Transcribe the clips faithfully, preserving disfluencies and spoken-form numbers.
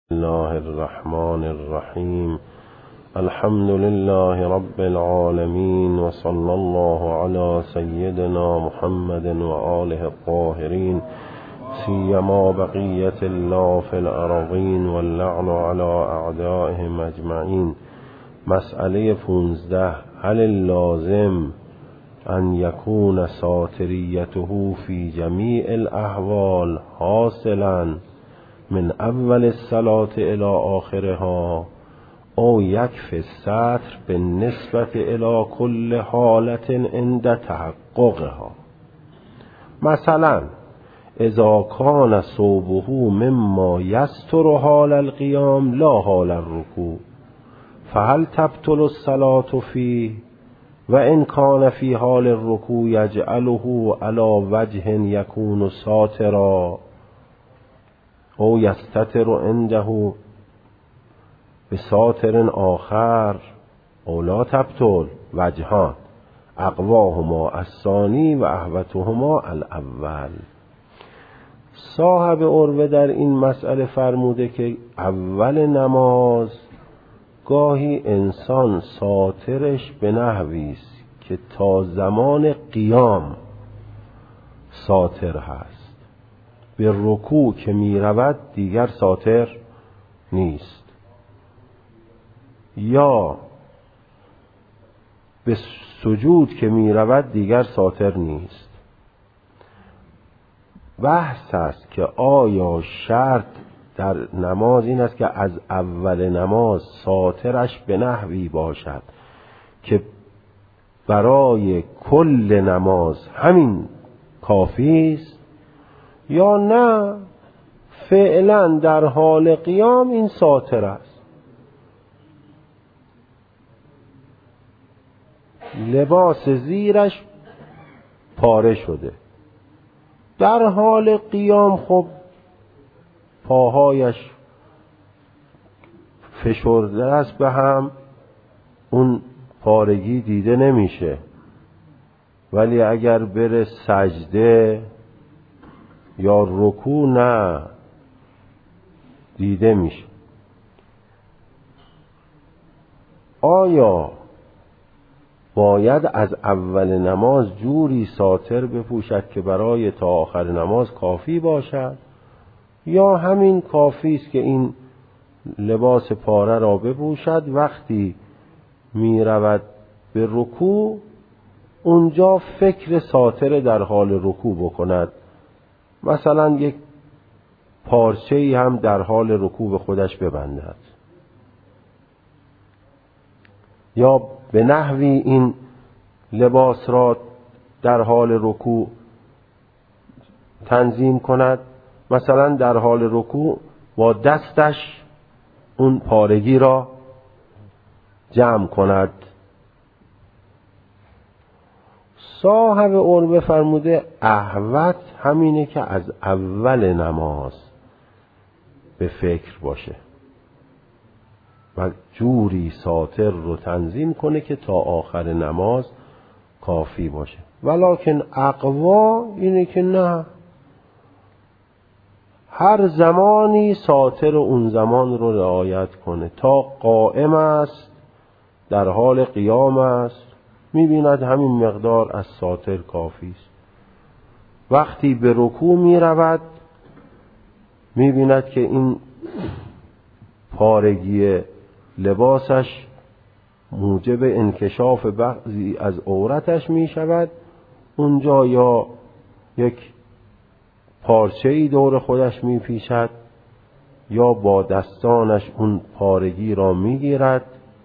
الله الرحمن الرحیم. الحمد لله رب العالمین و صلی الله علی سیدنا محمد و آله الطاهرین، سیما بقیت الله فی الارضین و اللعن علی اعدائهم اجمعین. مسئله پونزده: هل لازم ان یکون ساتریته فی جمیع الاحوال حاصلا من اول الصلاة الى آخرها او یکفی الستر بالنسبة الى كل حالت عند تحققها؟ مثلا اذا کان صوبه مما یستر حال القیام لا حال الرکوع فهل تبطل الصلاة فيه؟ و ان کان فی حال الرکوع یجعله علی وجه یکون ساترا او یستتر عنده بساتر آخر او لا تبطل. وجهان: اقواهما الثانی و احوطهما الاول. صاحب عروه در این مسئله فرموده که اول نماز گاهی انسان ساترش به نحوی است که تا زمان قیام ساتر هست، به رکوع که می رود دیگر ساتر نیست، یا به سجود که می رود دیگر ساتر نیست. بحث است که آیا شرط در نماز این است که از اول نماز ساترش به نحوی باشد که برای کل نماز همین کافی است، یا نه فعلا در حال قیام این ساتر است. لباس زیرش پاره شده، در حال قیام خب پاهایش فشرده است به هم، اون پارگی دیده نمیشه، ولی اگر بره سجده یا رکوع نه دیده میشه. آیا باید از اول نماز جوری ساتر بپوشد که برای تا آخر نماز کافی باشد، یا همین کافی است که این لباس پاره را بپوشد، وقتی می رود به رکوع اونجا فکر ساتر در حال رکوع بکند، مثلا یک پارچه‌ای هم در حال رکوع به خودش ببندد، یا به نحوی این لباس را در حال رکوع تنظیم کند، مثلا در حال رکوع با دستش اون پارگی را جمع کند. صاحب عروه فرموده احوط همینه که از اول نماز به فکر باشه و جوری ساتر رو تنظیم کنه که تا آخر نماز کافی باشه. ولکن اقوا اینه که نه، هر زمانی ساتر اون زمان رو رعایت کنه. تا قائم است، در حال قیام است، می‌بیند همین مقدار از ساتر کافی است. وقتی به رکوع می‌رود می‌بیند که این پارگی لباسش موجب انکشاف بعضی از عورتش می‌شود، اونجا یا یک پارچه‌ای دور خودش می‌پیچد یا با دستانش اون پارگی را می‌گیرد.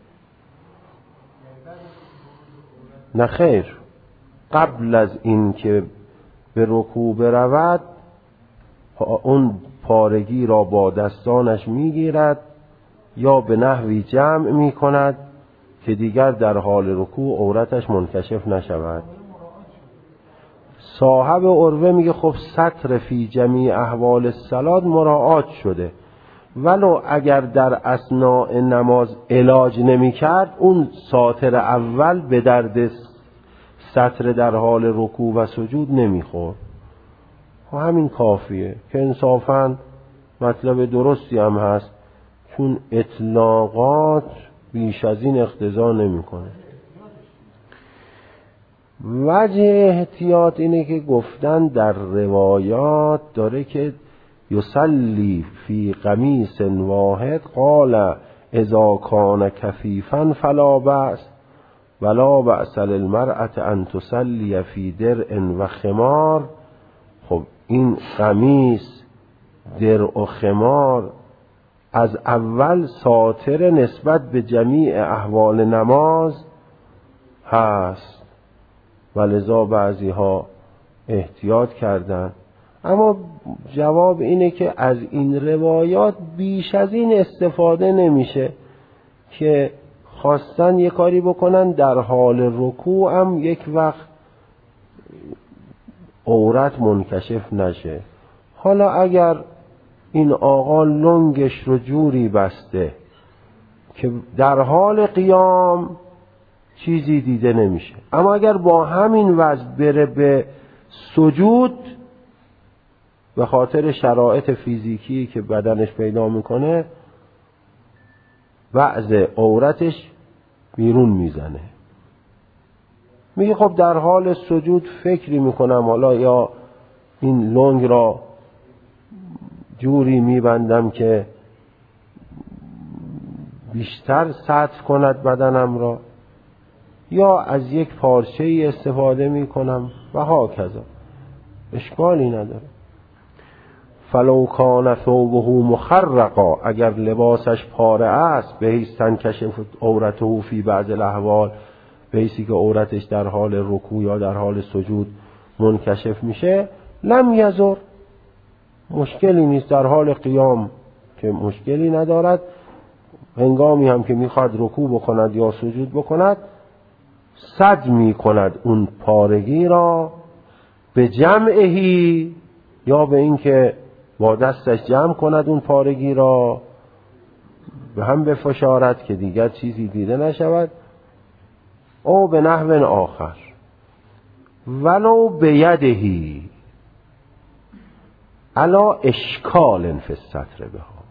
نه خیر، قبل از این که به رکوع برود اون پارگی را با دستانش میگیرد یا به نحوی جمع میکند که دیگر در حال رکوع عورتش منکشف نشود. صاحب عروه میگه خب ستر فی جمیع احوال الصلاة مراعات شده، ولو اگر در اثناء نماز علاج نمی کرد اون ساتر اول به درد ستر در حال رکوع و سجود نمی خورد. همین کافیه که انصافاً مطلب درستی هم هست چون اطلاقات بیش از این اقتضا نمیکنه. وجه احتیاط اینه که گفتن در روایات داره که یصلی فی قمیص واحد قال اذا کان کفیفا فلا بأس ولا بأس للمرأة ان تصلی فی درع و خمار. خب این قمیص، درع و خمار از اول ساتر نسبت به جمیع احوال نماز هست، ولذا بعضی ها احتیاط کردن. اما جواب اینه که از این روایات بیش از این استفاده نمیشه که خواستن یه کاری بکنن در حال رکوع هم یک وقت عورت منکشف نشه. حالا اگر این آقا لنگش رو جوری بسته که در حال قیام چیزی دیده نمیشه، اما اگر با همین وضع بره به سجود به خاطر شرایط فیزیکی که بدنش پیدا میکنه بعض عورتش بیرون میزنه، میگه خب در حال سجود فکری میکنم حالا یا این لنگ را جوری میبندم که بیشتر سطر کند بدنم را، یا از یک پارچه ای استفاده میکنم و ها کذا، اشکالی نداره. فلو کان ثوبه مخرقا، اگر لباسش پاره است، به حیث تنکشف عورته فی بعض الاحوال، به حیثی که عورتش در حال رکوع یا در حال سجود منکشف میشه، لم یضر، مشکلی نیست. در حال قیام که مشکلی ندارد، هنگامی هم که میخواد رکوع بکند یا سجود بکند سد میکند اون پارگی را به جمعهی، یا به این که با دستش جمع کند اون پارگی را به هم بفشارد که دیگر چیزی دیده نشود، او به نحو آخر ولو بیدهی علا اشکال فی الستر بها.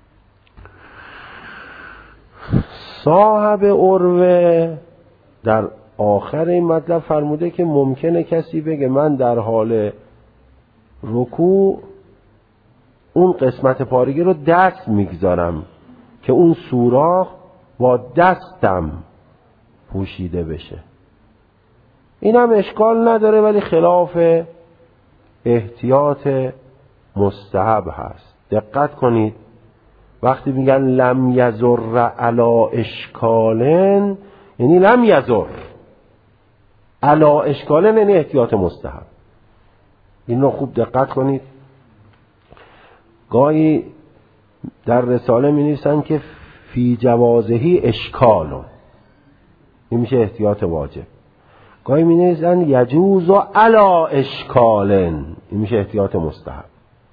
صاحب عروه در آخر این مطلب فرموده که ممکنه کسی بگه من در حال رکوع اون قسمت پارگی رو دست میگذارم که اون سوراخ با دستم پوشیده بشه، این هم اشکال نداره، ولی خلاف احتیاط مستحب هست. دقت کنید وقتی میگن لم یضر علی اشکالن، یعنی لم یضر علی اشکالن، یعنی احتیاط مستحب. این رو خوب دقت کنید. گاهی در رساله می نویسن که فی جوازهی اشکالون، این میشه احتیاط واجب. گاهی می نویسن یجوز و علی اشکالن، این میشه احتیاط مستحب.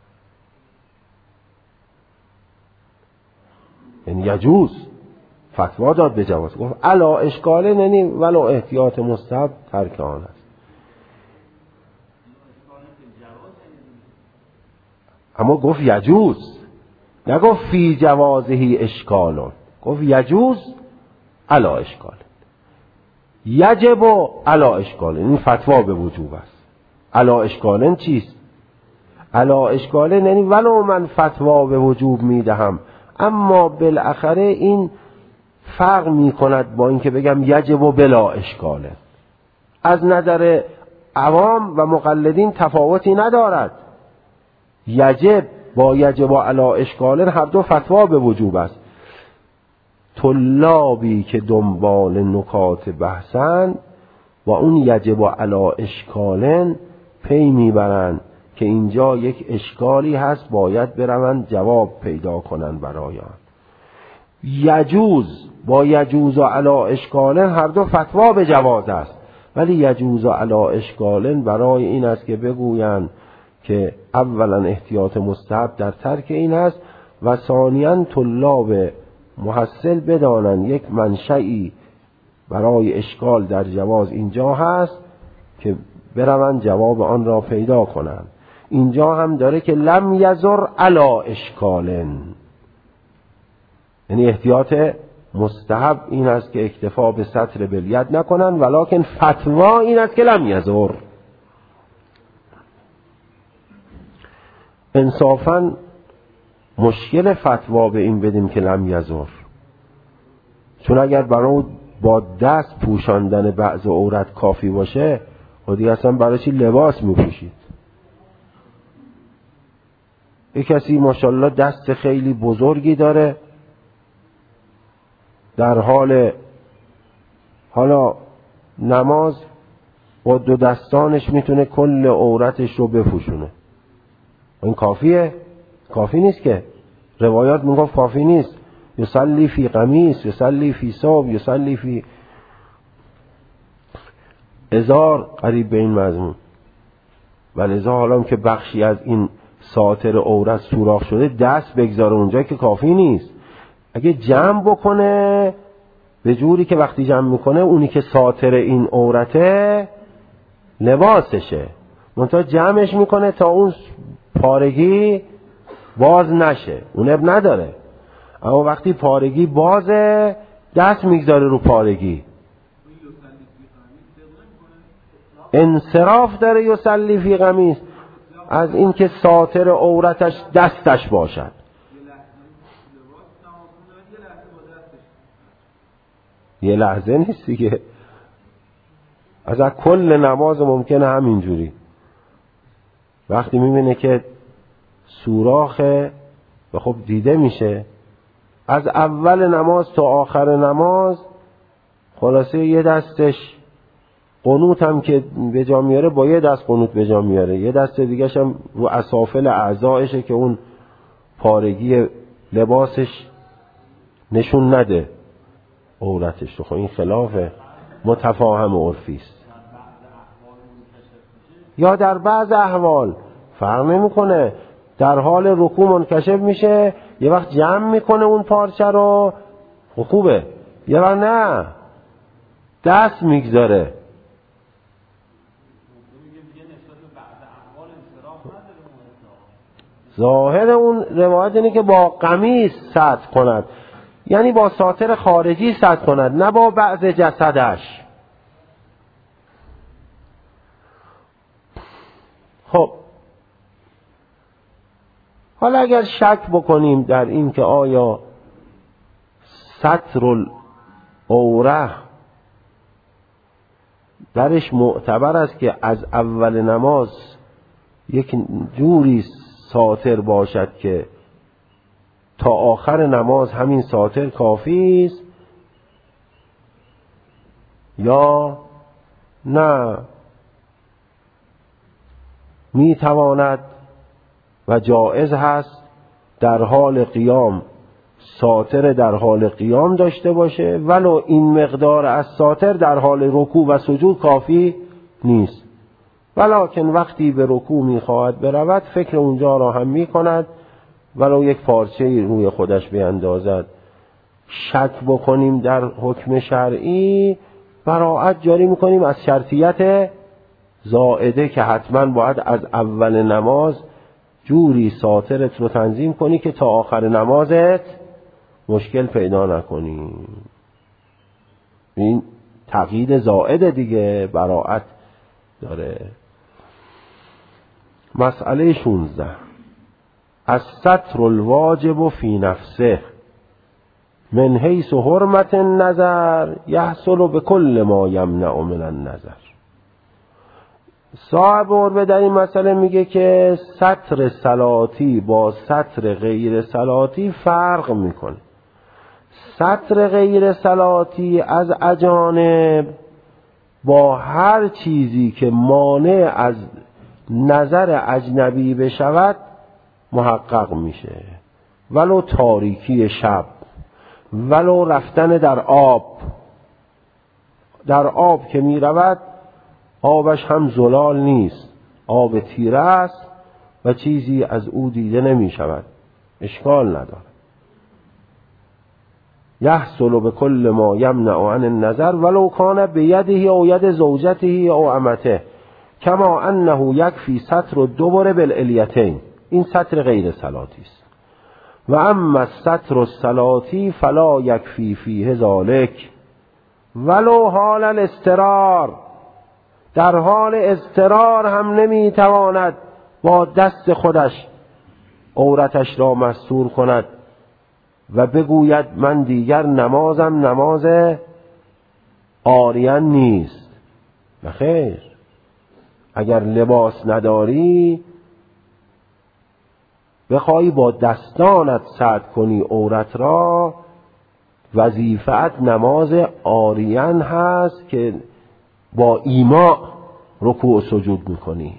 یعنی یجوز فتوا داد به جواز، گفت علی اشکالن یعنی ولو احتیاط مستحب ترک آن است. اما گفت یجوز، نگفت فی جوازهی اشکالون، گفت یجوز علی اشکال، یجب علی اشکالن، این فتوا به وجوب است. علی اشکالن چیست؟ علی اشکالن یعنی ولو من فتوا به وجوب میدهم، اما بالاخره این فرق میکند با اینکه بگم یجب بلا اشکالن. از نظر عوام و مقلدین تفاوتی ندارد. یجب با یجب علی اشکالن هر دو فتوا به وجوب است. طلابی که دنبال نکات بحثن و اون یجب علی اشکالن پی میبرند که اینجا یک اشکالی هست، باید بروند جواب پیدا کنند برای آن. یجوز با یجوز علی اشکالن هر دو فتوا به جواز است، ولی یجوز علی اشکالن برای این است که بگویند که اولا احتیاط مستحب در ترک این است و ثانیاً طلاب محصل بدانند یک منشئی برای اشکال در جواز اینجا هست که بروند جواب آن را پیدا کنند. اینجا هم داره که لم یضر علی اشکالن، یعنی احتیاط مستحب این است که اکتفا به ستر بالید نکنن، ولکن فتوا این است که لم یضر. انصافاً مشکل فتوا به این بدیم که لم یضر، چون اگر برای با دست پوشاندن بعض عورت کافی باشه خودی اصلا برای چی لباس میپوشید؟ یک کسی ماشاءالله دست خیلی بزرگی داره، در حال حالا نماز با دو دستانش میتونه کل عورتش رو بپوشونه. این کافیه؟ کافی نیست که. روایات میگفت کافی نیست. یصلی فی قمیص، یصلی فی ثوب، یصلی فی ازار، قریب به این مضمون. ولذا حالا که بخشی از این ساتر عورت سوراخ شده دست بگذاره اونجا که کافی نیست. اگه جمع بکنه به جوری که وقتی جمع میکنه اونی که ساتر این عورته لباسشه، منتها جمعش میکنه تا اون پارگی باز نشه، اون اب نداره. اما وقتی پارگی بازه دست میگذاره رو پارگی، انصراف داره یصلی فی قمیص از این که ساتر عورتش دستش باشد. یه لحظه نیست دیگه، از کل نماز ممکنه همینجوری وقتی میبینه که سوراخه و خب دیده میشه، از اول نماز تا آخر نماز خلاصه یه دستش قنوت هم که به جا میاره با یه دست قنوت به جا میاره، یه دست دیگه‌ش هم رو اسافل اعضایشه که اون پارگی لباسش نشون نده عورتش رو. خب این خلاف متفاهم عرفی است. یا در بعض احوال فرق نمیکنه، در حال رکوع منکشف میشه، یه وقت جمع میکنه اون پارچه رو خوبه، یه وقت نه دست میگذاره. ظاهر اون روایت اینه که با قمیص ستر کند، یعنی با ساتر خارجی ستر کند، نه با بعض جسدش. خب حالا اگر شک بکنیم در این که آیا ستر العوره درش معتبر است که از اول نماز یک جوری ساتر باشد که تا آخر نماز همین ساتر کافی است، یا نه می تواند و جایز هست در حال قیام ساتر در حال قیام داشته باشه، ولو این مقدار از ساتر در حال رکوع و سجود کافی نیست، ولکن وقتی به رکوع میخواهد برود فکر اونجا را هم میکند ولو یک پارچه روی خودش بیندازد. شک بکنیم در حکم شرعی براعت جاری میکنیم از شرطیت زائده که حتما باید از اول نماز جوری ساترت رو تنظیم کنی که تا آخر نمازت مشکل پیدا نکنی. این تقیید زائده دیگه، براعت داره. مسئله شانزده الستر الواجب فی نفسه من حیث حرمت النظر یحصل بكل ما یمنع من النظر. صاحب عربه در این مسئله میگه که ستر صلاتی با ستر غیر صلاتی فرق میکنه. ستر غیر صلاتی از اجانب با هر چیزی که مانع از نظر اجنبی بشود محقق میشه، ولو تاریکی شب، ولو رفتن در آب. در آب که میرود آبش هم زلال نیست، آب تیره است و چیزی از او دیده نمی شود، اشکال نداره. یحصل بكل ما یمنع عن النظر ولو کان بیده او ید زوجته او امته کما انه یکفی ستر الدبر بالالیتین. این ستر غیر صلاتی است. و اما الستر الصلاتی فلا یکفی فیه ذالک ولو حال الاضطرار، در حال اضطرار هم نمیتواند با دست خودش عورتش را مستور کند و بگوید من دیگر نمازم نماز عاریان نیست. نخیر، اگر لباس نداری بخوای با دستانت سد کنی عورت را، وظیفت نماز عاریان هست که با ایماء رکوع و سجود میکنی.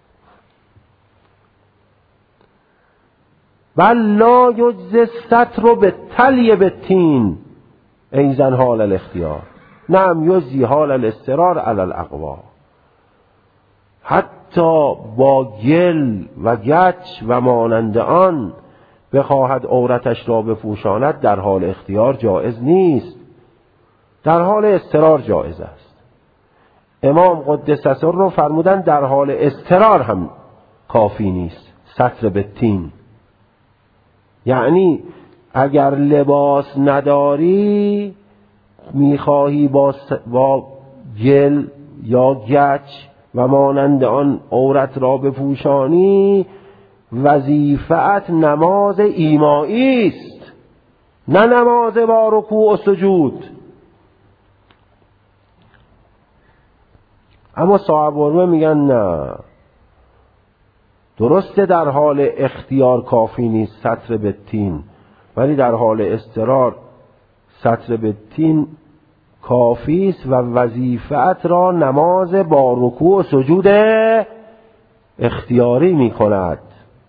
بل لا یجزی الستر بالتلی بالتین ایضا حال الاختیار، نعم یجزی حال الاضطرار علی الاقوا. حتی با گل و گچ و مانند آن بخواهد عورتش را بپوشاند در حال اختیار جایز نیست، در حال اضطرار جایز است. امام قدس سره فرمودن در حال اضطرار هم کافی نیست ستر بالتین، یعنی اگر لباس نداری میخواهی با, س... با گل یا گچ و مانند آن عورت را بپوشانی، وظیفت نماز ایمایی است، نه نماز با رکوع و سجود. اما صاحب علمه میگن نه، درسته در حال اختیار کافی نیست ستر بالتین، ولی در حال اضطرار ستر بالتین کافی است و وظیفت را نماز با رکوع و سجود اختیاری می کند.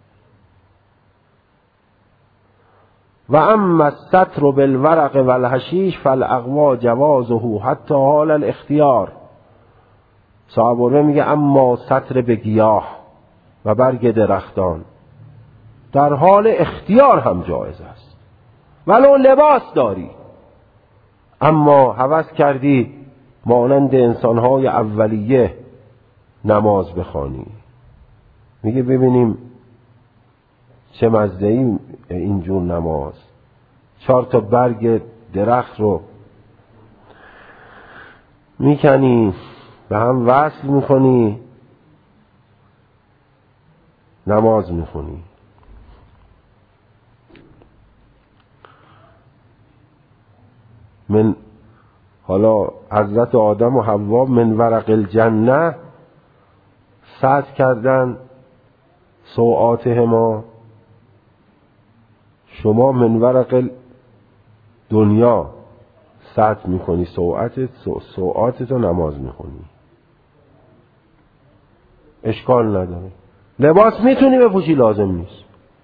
و اما الستر بالورق والحشیش فالاقوا جوازه حتی حال الاختیار. صاحب العلم میگه اما ستر به گیاه و برگ درختان در حال اختیار هم جایز است، ولو لباس داری. اما هوس کردی مانند انسانهای اولیه نماز بخوانی، میگه ببینیم چه مزه‌ای اینجور نماز، چهار تا برگ درخت رو میکنی به هم وصل میکنی نماز میخونی. من حالا حضرت آدم و حوا من ورق الجنه سعد کردن سوآتهما، شما من ورق دنیا سعد میکنی سوآتت سوآتتو نماز میخونی، اشکال نداره. لباس میتونی بپوشی، لازم نیست.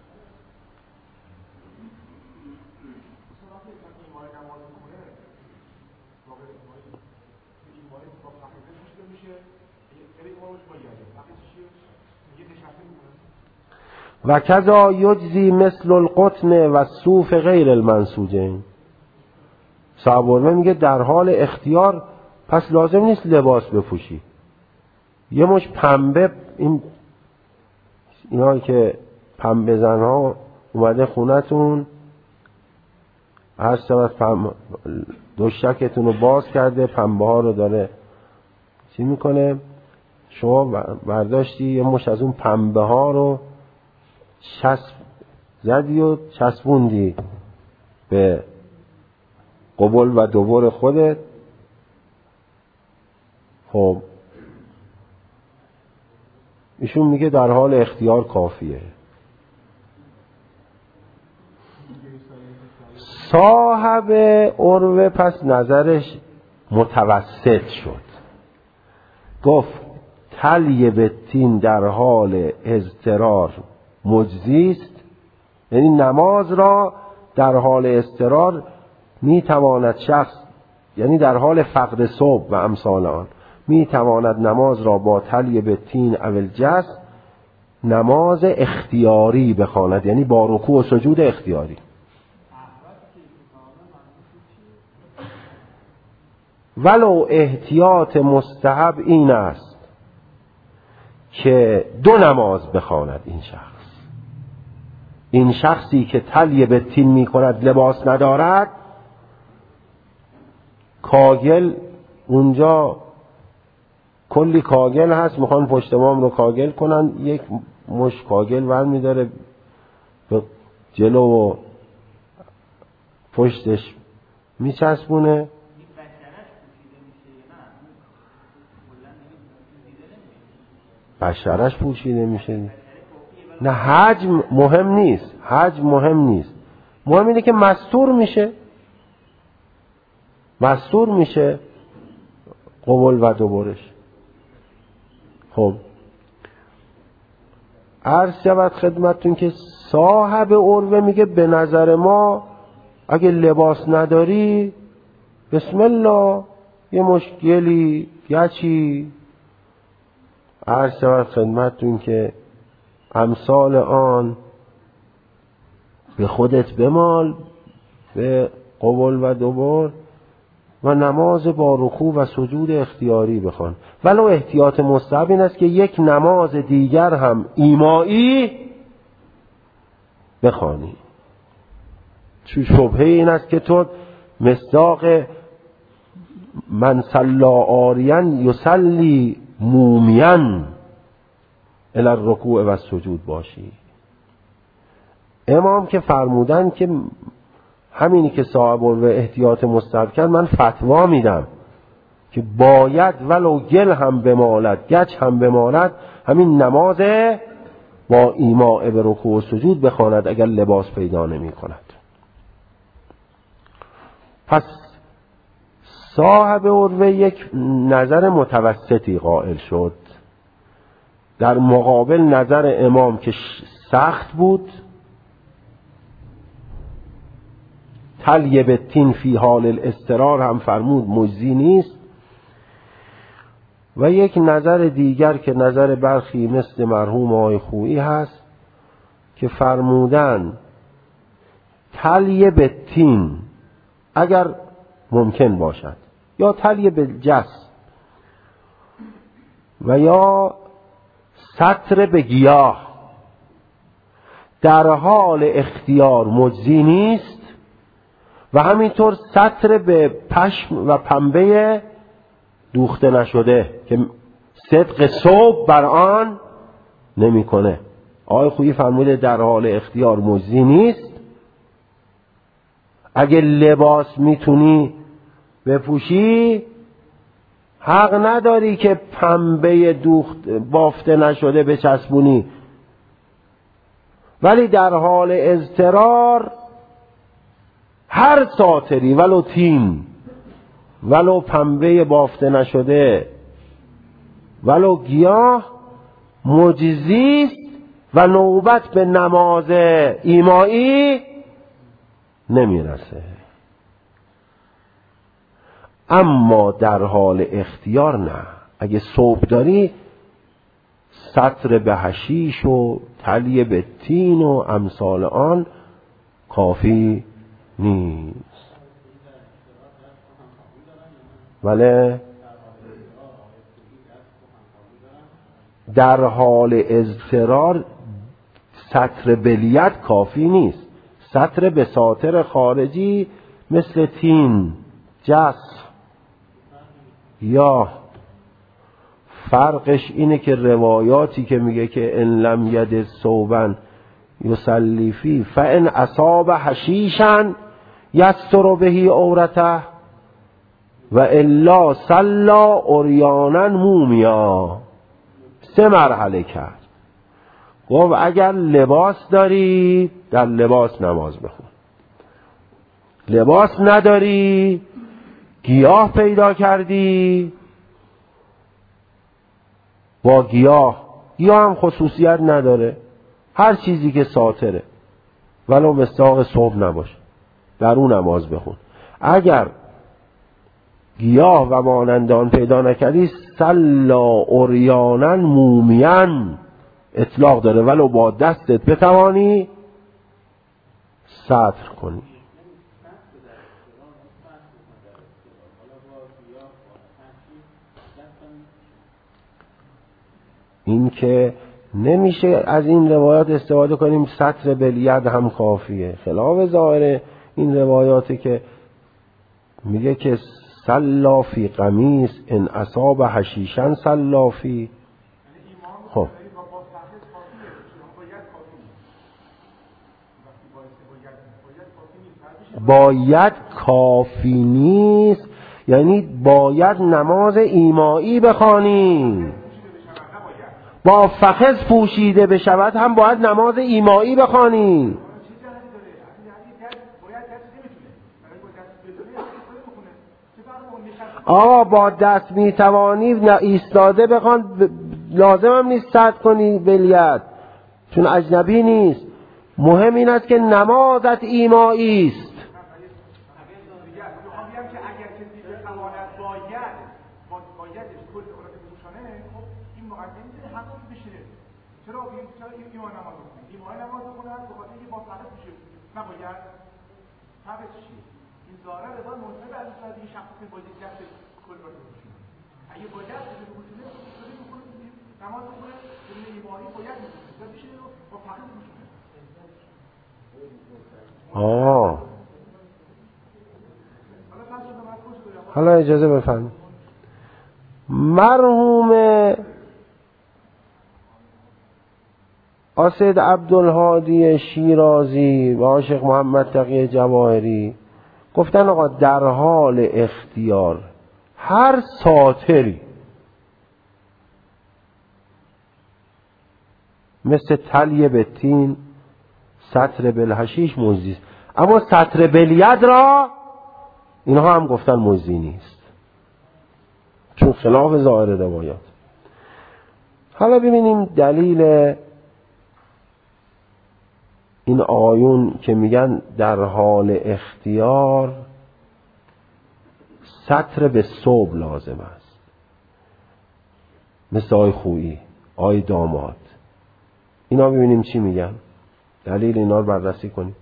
و کذا یجزی مثل القطن و صوف غیر المنسوجین. صاحب علمه میگه در حال اختیار پس لازم نیست لباس بپوشی، یه مش پنبه، این اینا که پنبه زنها اومده خونتون هر شب پنبه دوشکتون رو باز کرده پنبه ها رو داره چی میکنه، شما برداشتی یه مش از اون پنبه ها رو چسب زدی و چسبوندی به قبل و دوبر خودت. خب ایشون میگه در حال اختیار کافیه. صاحب عروه پس نظرش متوسط شد، گفت تلی بالتین در حال اضطرار مجزی است، یعنی نماز را در حال اضطرار میتواند شخص، یعنی در حال فقد صبح و امثال آن، میتواند نماز را با تلی بالتین اول جس نماز اختیاری بخواند، یعنی با رکوع و سجود اختیاری. ولو احتیاط مستحب این است که دو نماز بخواند این شخص، این شخصی که تلی به تین می کند لباس ندارد، کاگل اونجا کلی کاگل هست میخوان پشت بام رو کاگل کنن، یک مش کاگل ور میداره به جلو و پشتش میچسبونه. بشرش پوشیده میشه. نه حجم مهم نیست، حجم مهم نیست، مهم اینه که مستور میشه، مستور میشه قبل و دبرش. خب عرض شود خدمتتون که صاحب عروه میگه به نظر ما اگه لباس نداری بسم الله یه مشکلی گچی. عرض شود خدمتتون که امثال آن به خودت بمال به قبل و دبر و نماز با رکوع و سجود اختیاری بخوان. ولو احتیاط مستحب این است که یک نماز دیگر هم ایمایی بخوانی. شبهه این است که تو مصداق من صلی عاریان یصلی مومیان الی الرکوع و سجود باشی. امام که فرمودن که همینی که صاحب و احتیاط مستحب کرد، من فتوا میدم که باید ولو گل هم بمالد گچ هم بمالد همین نماز با ایماء به رکوع و سجود بخواند اگر لباس پیدا نمی کند. پس صاحب عروه یک نظر متوسطی قائل شد در مقابل نظر امام که سخت بود. تلیه به تین فی حال الاضطرار هم فرمود مجزی نیست. و یک نظر دیگر که نظر برخی مثل مرحوم آقای خویی هست که فرمودن تلیه به تین اگر ممکن باشد یا تلیه به جس و یا سطر به گیاه در حال اختیار مجزی نیست و همینطور سطر به پشم و پنبه دوخته نشده که صدق صوب بر آن نمی کنه. آقای خویی فرموده در حال اختیار مجزی نیست. اگه لباس میتونی بپوشی حق نداری که پنبه دوخت بافته نشده بچسبونی، ولی در حال اضطرار هر ساتری ولو تین ولو پنبه بافته نشده ولو گیاه مجزیست و نوبت به نماز ایمایی نمیرسه. اما در حال اختیار نه، اگه صوب داری سطر به حشیش و تلیه به تین و امثال آن کافی نیست. ولی در حال اضطرار سطر بلیت کافی نیست. سطر به ساتر خارجی مثل تین، جس یا فرقش اینه که روایاتی که میگه که ان لم ید ثوبا یصلی فی فان اصاب حشیشا یستر بهی عورته و الا صلا عریانا مومیا. سه مرحله کرد. گفت اگر لباس داری در لباس نماز بخون، لباس نداری گیاه پیدا کردی با گیاه، گیاه هم خصوصیت نداره، هر چیزی که ساتره ولو مصداق صوب نباشه در اون نماز بخون. اگر گیاه و مانندان پیدا نکردی صلا عریانا مومیان اطلاق داره، ولو با دستت بتوانی سطر کنی. این که نمیشه از این روایات استفاده کنیم سطر بالید هم کافیه، خلاف ظاهر این روایاتی که میگه که صلا فی قمیص ان اصاب حشیشا صلا فی. خب باید کافی نیست، یعنی باید نماز ایمایی بخوانی. با فخذ پوشیده بشود هم باید نماز ایمایی بخوانی. آقا با دست میتوانی ایستاده بخوان، لازم هم نیست سد کنی بالید چون اجنبی نیست. مهم این است که نمازت ایمایی است. آه حالا اجازه بفرمایید. مرحوم اسد عبدالهادی شیرازی و عاشق محمد تقی جواهری گفتن آقا در حال اختیار هر ساتری مثل تلیه بتین سطر بالحشیش مجزی است، اما سطر بالید را اینها هم گفتن مجزی نیست چون خلاف ظاهر روایات. حالا ببینیم دلیل این آیون که میگن در حال اختیار سطر به صوب لازم است، مثل آی خویی آی داماد، اینا ببینیم چی میگن، دلیل اینا رو بررسی کنیم.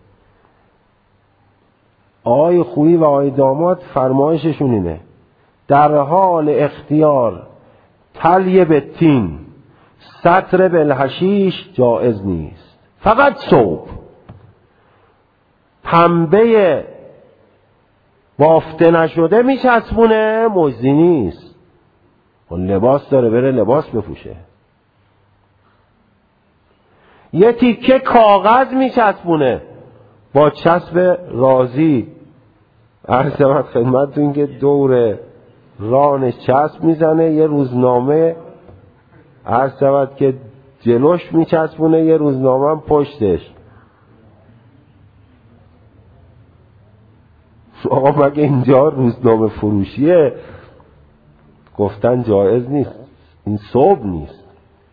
آی خویی و آی داماد فرمایششون اینه در حال اختیار تلیه بتین سطر بالحشیش جائز نیست، فقط صوب. پنبه بافته نشده میچسبونه مجزی نیست. لباس داره بره لباس بپوشه. یه تیکه کاغذ میچسبونه با چسب رازی، عرض شود خدمتتون که دور رانش چسب میزنه، یه روزنامه عرض شود که جلوش میچسبونه، یه روزنامه هم پشتش. آقا مگه اینجا روزنامه فروشیه؟ گفتن جایز نیست، این صوب نیست.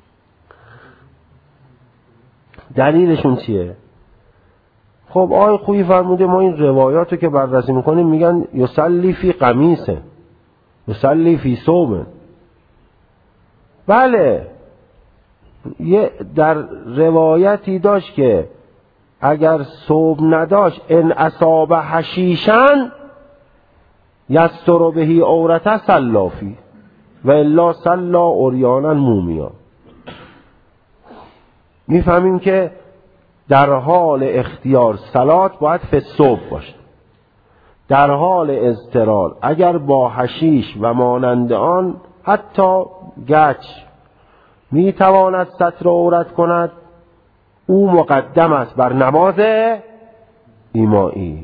دلیلشون چیه؟ خب آقای خویی فرموده ما این روایاتو که بررسی میکنیم میگن یصلی فی قمیصه یصلی فی ثوب. بله یه در روایتی داشت که اگر ثوب نداشت ان اصاب حشیشن یستر بهی عورته سلافی و الا سلا عریانا مومیا. میفهمیم که در حال اختیار صلات باید فی ثوب باشه. در حال اضطرار اگر با حشیش و مانند آن حتی گچ میتواند ستر عورت کند، او مقدم است بر نماز ایمایی.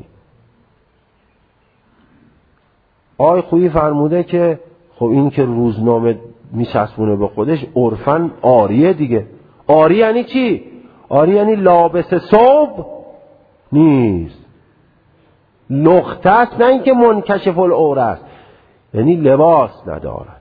آقای خویی فرموده که خب این که روزنامه میچسبونه به خودش عرفاً عاریه دیگه. عاری یعنی چی؟ عاری یعنی لابس ثوب نیست، لخته است، نه اینکه منکشف العوره است، یعنی لباس ندارد.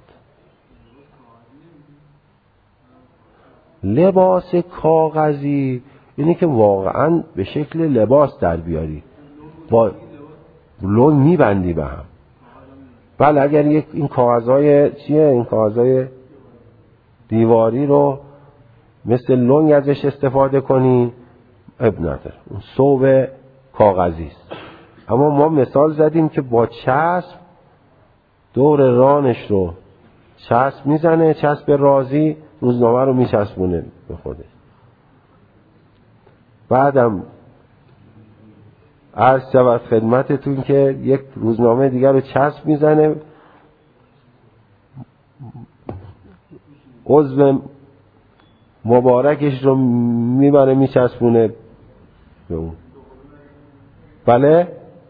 لباس کاغذی یعنی که واقعا به شکل لباس در بیاری، با لون میبندی به هم. بله اگر یک این کاغذهای چیه، این کاغذهای دیواری رو مثل لنگ ازش استفاده کنی اب نداره، اون ثوب کاغذی است. اما ما مثال زدیم که با چسب دور رانش رو چسب میزنه، چسب رازی روزنامه رو میچسبونه به خودش. بعدم عرض شود خدمتتون که یک روزنامه دیگر رو چسب میزنه، عضو مبارکش رو میبره میچسبونه به اون. بله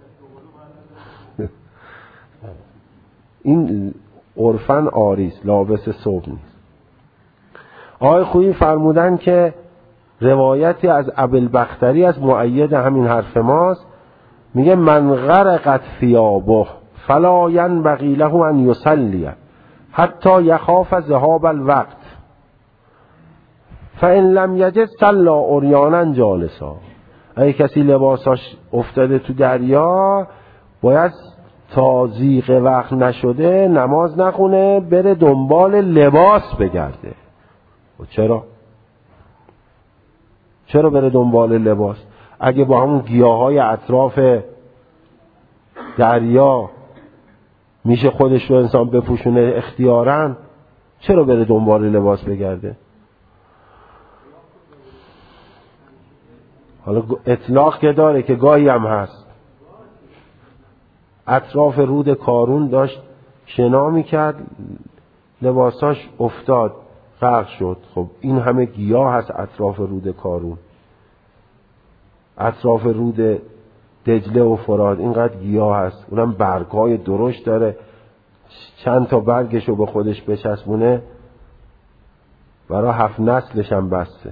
این عرفن آریست، لابس صبح نیست. آقای خویی فرمودن که روایتی از ابوالبختری از مؤید همین حرف ماست، میگه من غرقت ثیابه فلا ینبغی له ان یصلی حتی یخاف ذهاب الوقت فان لم یجد صلی عریانا جالسا. اگه کسی لباساش افتاده تو دریا باید تا زیغ وقت نشده نماز نخونه، بره دنبال لباس بگرده. و چرا؟ چرا بره دنبال لباس؟ اگه با همون گیاهای اطراف دریا میشه خودش رو انسان بپوشونه اختیاراً، چرا بره دنبال لباس بگرده؟ حالا اطلاق که داره که گاهی هم هست. اطراف رود کارون داشت شنا میکرد، لباساش افتاد غرق شد. خب این همه گیاه هست اطراف رود کارون، اطراف رود دجله و فرات اینقدر گیاه هست، اونم برگای درشت داره، چند تا برگشو به خودش بچسبونه برای هفت نسلش هم بسته.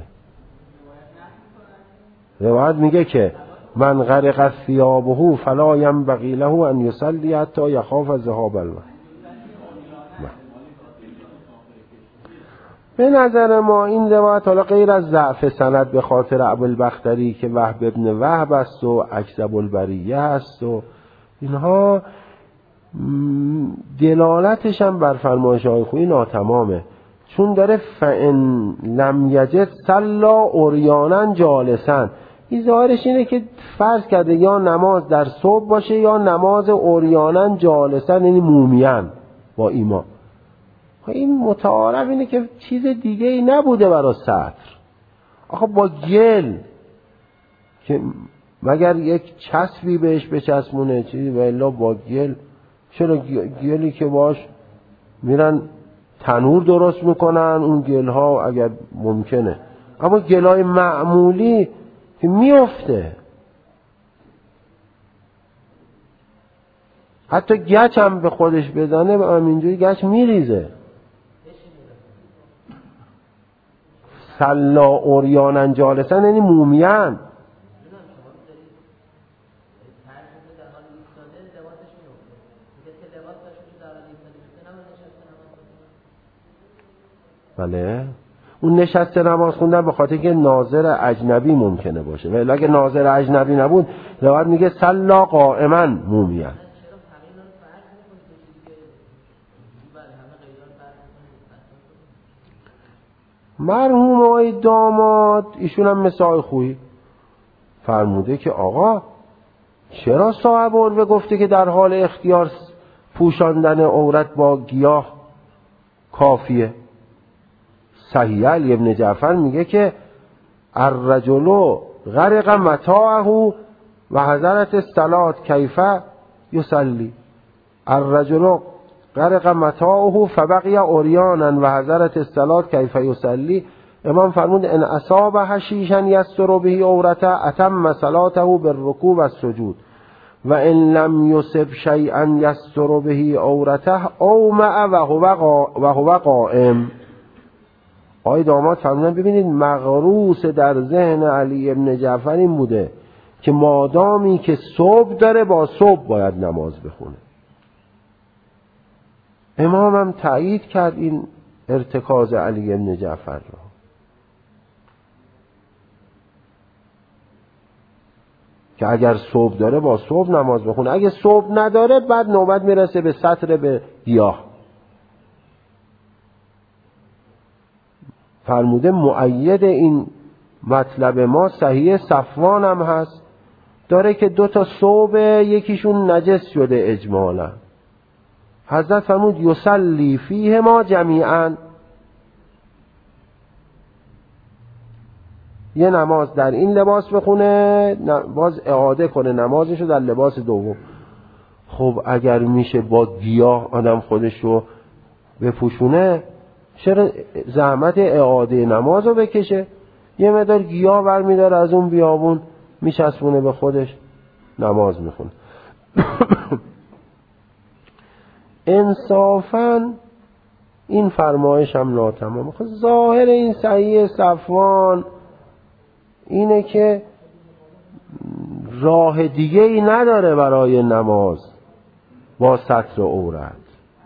روایت میگه که من غرق ثیابه فلا ینبغی له ان یصلی حتی یخاف ذهاب الوقت. به نظر ما این روایت حالا غیر از ضعف سند به خاطر ابوالبختری که وهب ابن وهب است و اکذب البریه است و اینها، دلالتش هم بر فرمایش های خویی ناتمامه، چون داره فان لم یجد صلا عریانا جالسا. این ظاهرش اینه که فرض کرده یا نماز در صبح باشه یا نماز عریانا جالسا، یعنی مومیان با ایمان. این متعارف اینه که چیز دیگه ای نبوده برای سطر. آخه با گل که مگر یک چسبی بهش بچسبونه چیزی، و الا با گل، چرا گلی که باش میرن تنور درست میکنن اون گل ها اگر ممکنه، اما گلای معمولی که میفته، حتی گچ هم به خودش بزنه به همینجوری گچ میریزه. صلا عریانا جالسا یعنی مومیان. بله اون نشسته نماز خوندن به خاطر که ناظر اجنبی ممکنه باشه، ولی اگه ناظر اجنبی نبود روایت میگه صلا قائما مومیان. مرحوم آقای داماد ایشون هم مثل آقای خویی فرموده که آقا چرا صاحب عروه گفته که در حال اختیار پوشاندن عورت با گیاه کافیه؟ صحیح علی ابن جعفر میگه که الرجل غرق متاعه و حضرت الصلاة کیف یصلی. الرجل غرق متاعه فبقی عریانا و حضرت الصلاة کیف یصلی. امام فرمود ان اصاب حشیشا یستر به عورته اتم صلاته بالرکوع و السجود و ان لم یصب شیئا یستر به عورته اومع و هو قائم. آقای داماد فرمودن ببینید مغروس در ذهن علی ابن جعفر این بوده که مادامی که صبح داره با صبح باید نماز بخونه. امام هم تایید کرد این ارتکاز علی ابن جعفر را که اگر صبح داره با صبح نماز بخونه، اگه صبح نداره بعد نوبت میرسه به سطر به گیاه. فرموده مؤید این مطلب ما صحیح صفوان هم هست، داره که دو تا صوب یکیشون نجس شده اجمالا. حضرت فرمود یصلی فیه ما جمیعا، یه نماز در این لباس بخونه، باز اعاده کنه نمازشو در لباس دوم. خب اگر میشه با گیاه آدم خودشو بپوشونه، چرا زحمت اعاده نمازو بکشه؟ یه مقدار گیاه برمیداره از اون بیابون میچسبونه به خودش، نماز میخونه. انصافاً این فرمایش هم ناتمام. خب ظاهر این صحیح صفوان اینه که راه دیگه ای نداره برای نماز با ستر عورت.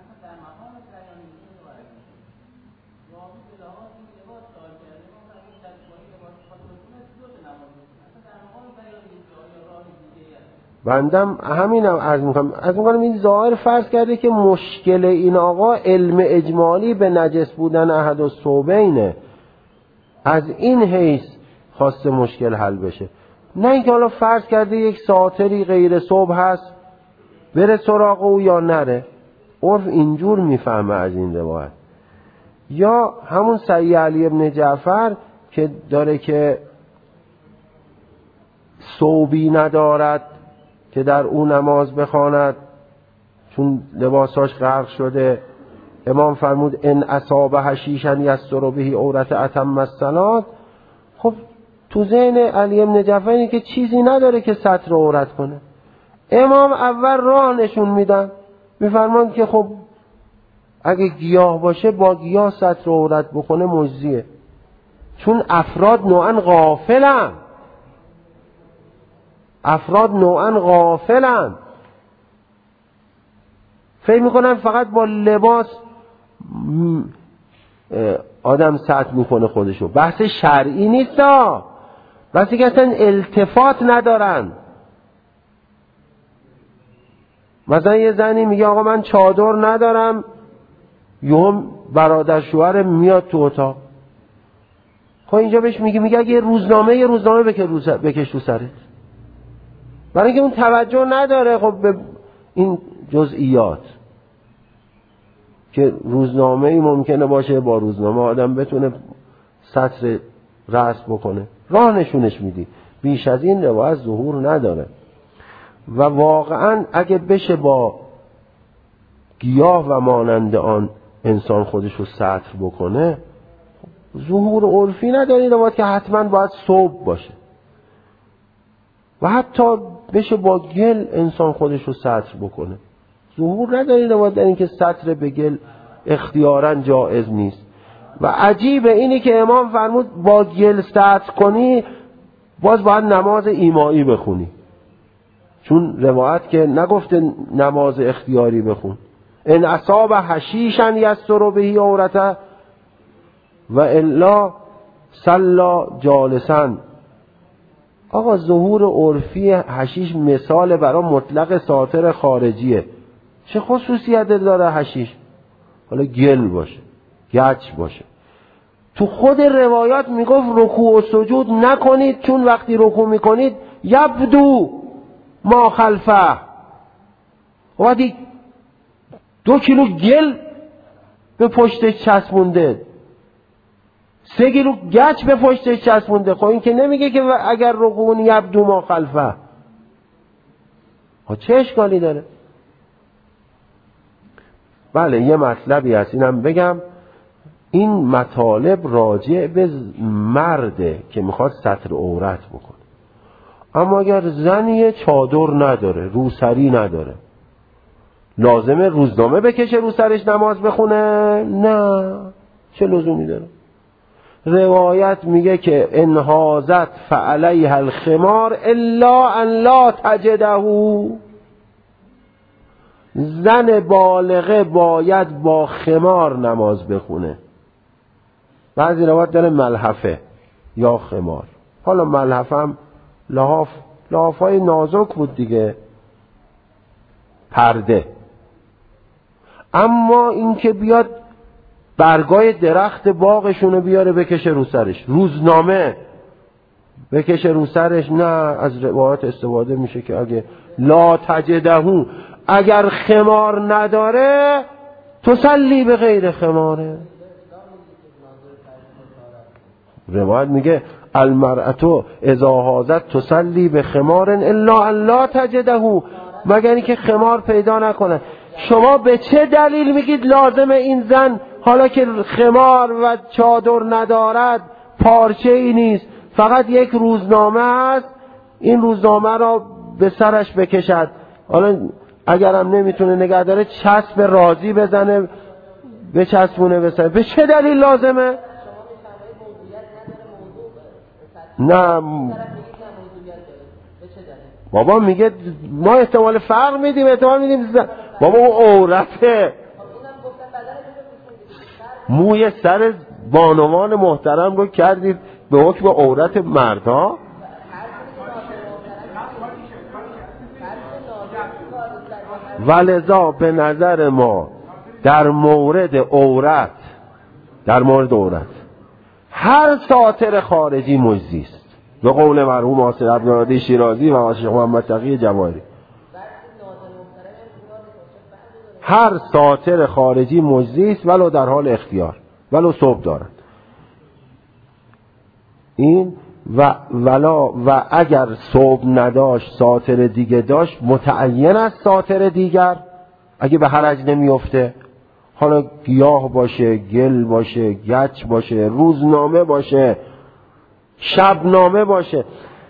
بندم همینم عرض میکنم از میکنم این ظاهر فرض کرده که مشکل این آقا علم اجمالی به نجس بودن احد الثوبینه، از این حیث خواسته مشکل حل بشه، نه اینکه حالا فرض کرده یک ساتری غیر ثوب هست بره سراغ او یا نره. عرف اینجور میفهمه از این روایت. یا همون سعی علی ابن جعفر که داره که ثوبی ندارد که در اون نماز بخواند چون لباساش غرق شده، امام فرمود ان اصاب حشیشا یستر به عورت اتم الصلات. خب تو ذهن علی ابن جعفر اینه که چیزی نداره که ستر عورت کنه. امام اول راه نشون میدن، میفرمان که خب اگه گیاه باشه با گیاه ستر عورت بکنه مجزیه، چون افراد نوعا غافلن، افراد نوعا غافلن فکر میکنن فقط با لباس آدم ستر میکنه خودشو. بحث شرعی نیست ها، بحثی که اصلا التفات ندارن. مثلا یه زنی میگه آقا من چادر ندارم، یهم برادر شوهر میاد تو اتاق، خب اینجا بهش میگه میگه اگه روزنامه یه روزنامه بکش رو سرت، برای اینکه اون توجه نداره خب به این جزئیات که روزنامه ای ممکنه باشه با روزنامه آدم بتونه سطر رأس بکنه. راه نشونش میدی، بیش از این روایت ظهور نداره. و واقعا اگه بشه با گیاه و مانند آن انسان خودش رو سطر بکنه، ظهور عرفی نداره روایت که حتما باید ثوب باشه. و حتی بشه با گل انسان خودش رو سطر بکنه، ظهور نداره روایت در این که سطر به گل اختیاراً جائز نیست. و عجیبه اینی که امام فرمود با گل سطر کنی باز باید نماز ایمایی بخونی، چون روایت که نگفته نماز اختیاری بخون. ان اصاب حشیشا یستر به عورته و الا صلا جالسا. آقا ظهور عرفی حشیش مثال برای مطلق ساتر خارجیه. چه خصوصیت داره حشیش؟ حالا گل باشه، گچ باشه. تو خود روایات میگفت رکوع و سجود نکنید، چون وقتی رکوع میکنید یبدو ما خلفه. وقتی دو کیلو گل به پشتش چسبونده، سه کیلو گچ به پشتش چسبونده، خب این که نمیگه که اگر رکوع یبدو ما خلفه. ها چه اشکالی داره؟ بله یه مطلبی هست اینم بگم، این مطالب راجع به مرده که میخواد ستر عورت بکنه. اما اگر زنی چادر نداره، روسری نداره، لازمه روزنامه بکشه رو سرش نماز بخونه؟ نه، چه لزومی داره؟ روایت میگه که انهازت فعلیها الخمار الا ان لا تجده. زن بالغه باید با خمار نماز بخونه. بعضی روایت داره ملحفه یا خمار. حالا ملحفه هم لحاف لحاف های نازک بود دیگه، پرده. اما این که بیاد برگای درخت باغشونو بیاره بکشه رو سرش، روزنامه بکشه رو سرش، نه. از روایت استفاده میشه که اگه لا تجدهو، اگر خمار نداره تسلی به غیر خماره. روایت میگه المرأة اذا حاضت تصلی به خمار الا ان لا تجده، مگر اینکه خمار پیدا نکنه. شما به چه دلیل میگید لازم این زن حالا که خمار و چادر ندارد، پارچه ای نیست، فقط یک روزنامه هست، این روزنامه را به سرش بکشد، حالا اگرم نمیتونه نگه داره چسب رازی بزنه به چسبونه بزنه، به چه دلیل لازمه؟ نه بابا میگه ما احتمال فرق میدیم، احتمال میدیم زن. بابا اون عورته، موی سر بانوان محترم رو کردید به حکم عورت مردا. ولذا به نظر ما در مورد عورت در مورد عورت هر ساتر خارجی مجزی است، به قول مرحوم ناصر عبدالهادی شیرازی و شیخ محمد تقی جواهری. هر ساتر خارجی مجزی است ولو در حال اختیار، ولو صبح دارد. این و ولا و اگر صبح نداشت ساتر دیگه داشت، متعین است ساتر دیگر اگه به حرج نمیفته، حالا گیاه باشه، گل باشه، گچ باشه، روزنامه باشه، شبنامه باشه.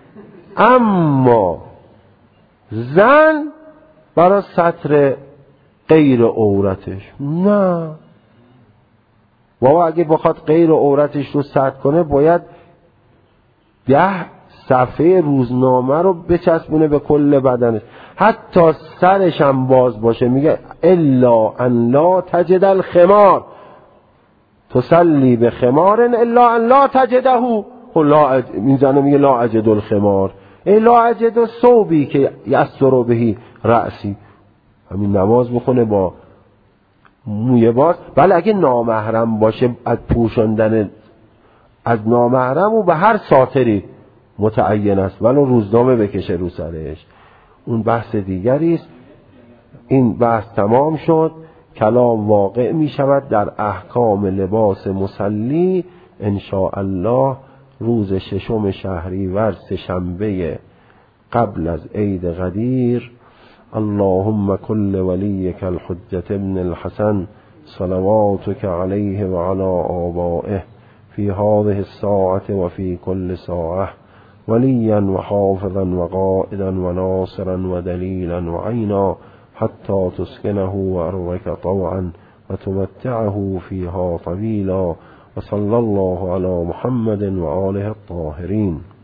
اما زن برای ستر غیر عورتش نه بابا، اگه بخواد غیر عورتش رو ستر کنه باید ده صفحه روزنامه رو بچسبونه به کل بدنش، حتی سرش هم باز باشه. میگه الا ان لا تجد الخمار تصلی به خمار الا ان لا تجده. لا اج... این زنه میگه لا اجد الخمار ای لا اجد ثوبی که یستر بهی رأسی، همین نماز بخونه با موی باز. بله اگه نامحرم باشه از پوشاندن از نامحرم و به هر ساتری متعین است، ولو روزنامه بکشه رو سرش، اون بحث دیگری است. این بحث تمام شد، کلام واقع می شود در احکام لباس مصلی ان شاء الله روز ششم شهریور سه‌شنبه قبل از عید قدیر. اللهم كل وليك الحجة ابن الحسن صلواتك عليه وعلى آبائه في هذه الساعة وفي كل ساعة وليا وحافظا وقائدا وناصرا ودليلا وعينا حتى تسكنه وأرضك طوعا وتمتعه فيها طويلا. وصلى الله على محمد وآله الطاهرين.